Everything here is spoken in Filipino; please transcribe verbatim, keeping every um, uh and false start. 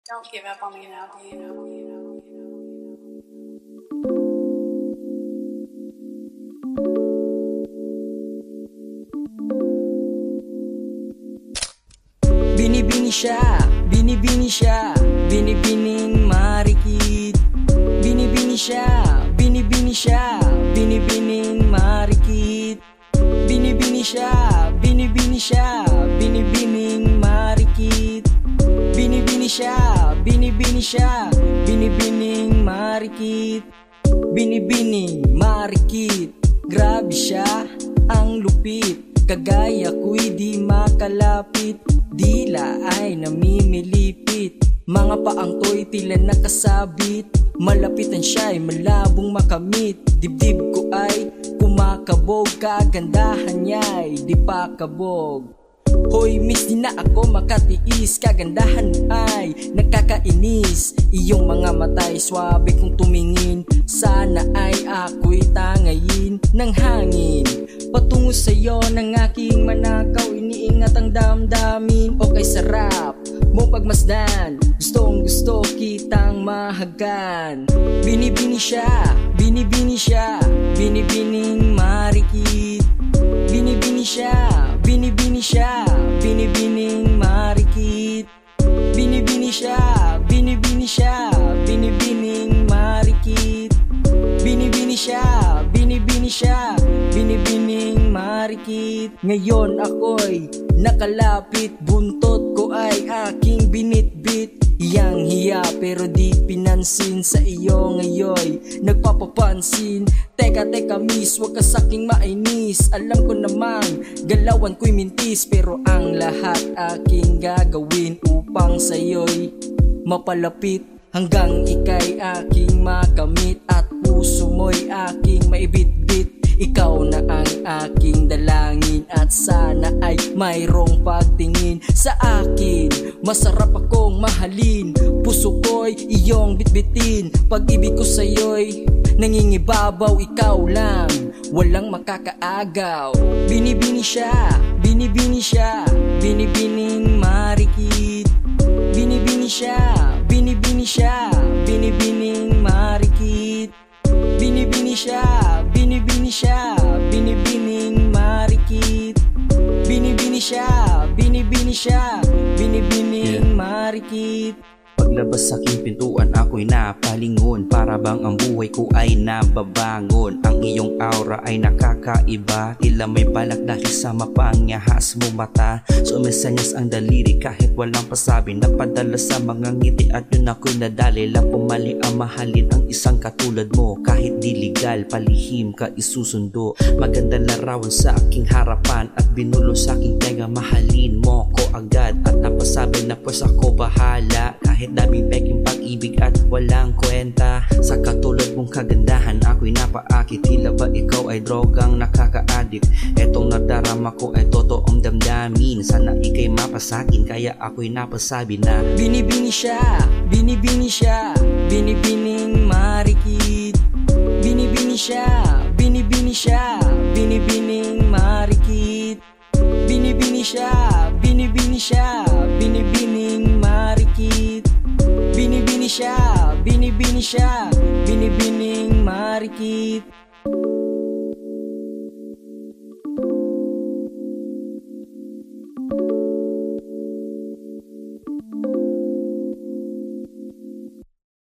Don't give up on me now, do you know? You know? Binibini siya, binibini siya, binibining marikit. Binibini siya, binibini siya, binibining marikit. Binibini siya, binibini siya, binibining marikit. Binibini siya, binibini siya, binibining marikit. Binibining marikit, grabe siya, ang lupit. Kagaya ko'y di makalapit, dila ay namimilipit. Mga paang to'y tila nakasabit, malapitan siya'y malabong makamit. Dibdib ko ay kumakabog, kagandahan niya'y di pa kabog. Hoy miss, di na ako makatiis, kagandahan mo ay nakakainis. Iyong mga mata'y swabe kung tumingin, sana ay ako'y tangayin ng hangin. Patungo sa'yo ng aking manakaw, iniingat ang damdamin. Okay, sarap mo pagmasdan, gustong gusto kitang mahagan. Binibini siya, binibini siya, binibining marikit. Binibini siya, binibini siya, binibining marikit. Binibini siya, binibini siya, binibining marikit. Binibini siya, binibini siya, binibining marikit. Ngayon ako'y nakalapit, buntot ko ay aking binitbit. Iyang hiya pero di pinansin, sa iyo ngayon nagpapapansin. Teka teka miss, wag ka saking mainis, alam ko namang galawan ko'y mintis. Pero ang lahat aking gagawin upang sa'yo'y mapalapit, hanggang ika'y aking makamit at puso mo'y aking maibitbit. Ikaw na ang aking dalangin at sana ay mayroong pagtingin sa akin. Masarap akong mahalin, puso ko'y iyong bitbitin. Pag-ibig ko sa'yo'y nangingibabaw, ikaw lang, walang makakaagaw. Binibini siya, binibini siya, binibining marikit. Binibini siya, binibini siya, binibining marikit. Binibini siya, binibini siya, binibining marikit. Binibini siya, binibini siya, binibining marikit. Paglabas sa aking pintuan ako'y napalingon, para bang ang buhay ko ay nababangon. Ang iyong aura ay nakakaiba, tila may balak dahil sa mapangahas mo mata. Sumisenyas ang daliri kahit walang pasabi, napadala sa mga ngiti at yun ako'y nadali. Lang pumali ang mahalin ang isang katulad mo, kahit di legal palihim ka isusundo. Maganda larawan sa aking harapan at binulo sa aking tenga, mahalin mo ko agad. At napasabi na pues ako bahala, kahit daming peking pag-ibig at walang kwenta. Sa katulad mong kagandahan ako'y napaakit, tila ba ikaw ay drogang nakaka-addict. Etong nadarama ko ay totoong damdamin, sana ika'y mapasakin kaya ako'y napasabi na binibini siya, binibini siya, binibining marikit. Binibini siya, binibini siya, binibining marikit. Binibini siya, binibini siya, binibining marikit. Binibini siya, binibini siya, binibining marikit.